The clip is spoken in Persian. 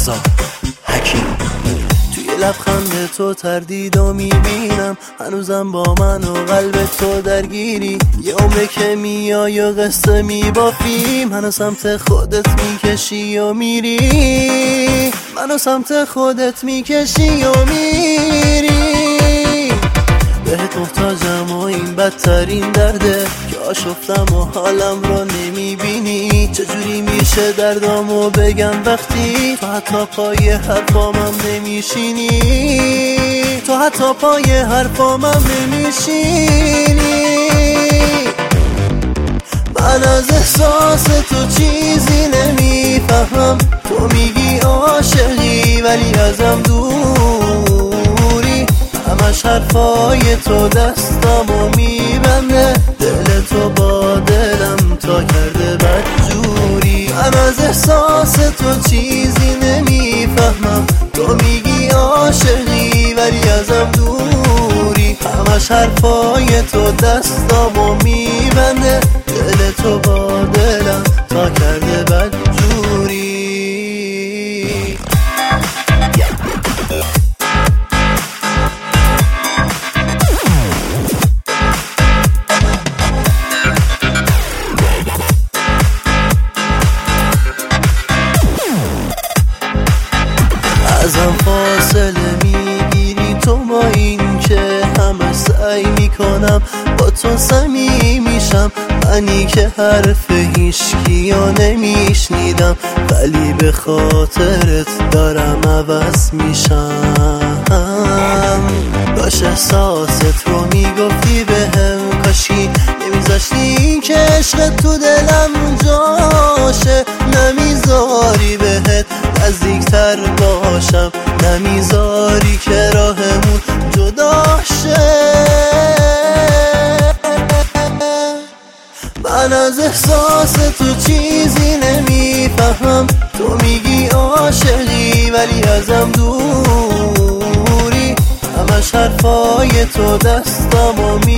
رضا حکیم. توی لبخند تو تردیدو میبینم، هنوزم با من و قلب تو درگیری. یه عمره که میای و قصه میبافیم، منو سمت خودت میکشی و میری، منو سمت خودت میکشی و میری. بهت محتاجم و این بدترین درده که آشفتم و حالم رو نمیبینی. چجوری میشه دردامو بگم وقتی تو حتی پای حرفامم نمیشینی، تو حتی پای حرفامم نمیشینی. من از احساس تو چیزی نمیفهمم، تو میگی عاشقی ولی ازم دوری. همش حرفای تو دستامو میبنده، دل تو با دلم تا کرده بدجوری. من از احساس تو چیزی نمیفهمم، تو میگی عاشقی ولی ازم دوری. همش حرفای تو دستامو میبنده، دل تو با دلم تا کرده بدجوری. ازم فاصله میگیری تو، با این که همه سعی میکنم با تو صمیمی میشم. منی که حرف هیچکیو نمیشنیدم، ولی به خاطرت دارم عوض میشم. باش احساست رو میگفتی بهم، کاشی نمیذاشتی این که عشق تو دلم جاشه. نمیذاری بهت نزدیکتر باشم، نمیذاری که راهمون جدا شه. من از احساس تو چیزی نمیفهمم، تو میگی عاشقی ولی ازم دوری. همش حرفای تو دستامو